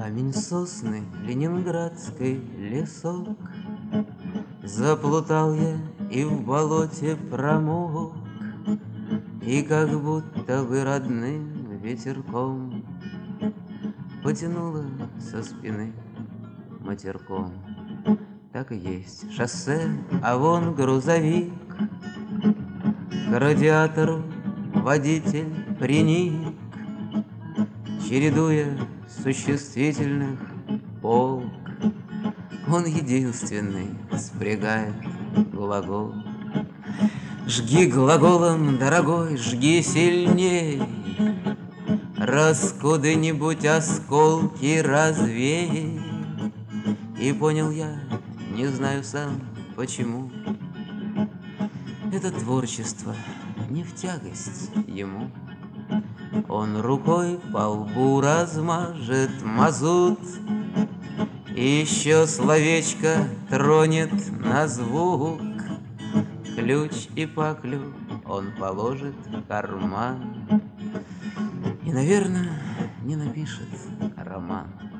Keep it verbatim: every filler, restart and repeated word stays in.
Камень, сосны, ленинградский лесок. Заплутал я и в болоте промок, и как будто бы родным ветерком потянуло со спины матерком. Так и есть шоссе, а вон грузовик. К радиатору водитель приник, чередуя существительных полк. Он единственный спрягает глагол. Жги глаголом, дорогой, жги сильней, раскуда-нибудь осколки развей. И понял я, не знаю сам почему, это творчество не в тягость ему. Он рукой по лбу размажет мазут, и еще словечко тронет на звук. Ключ и паклю он положит в карман и, наверное, не напишет роман.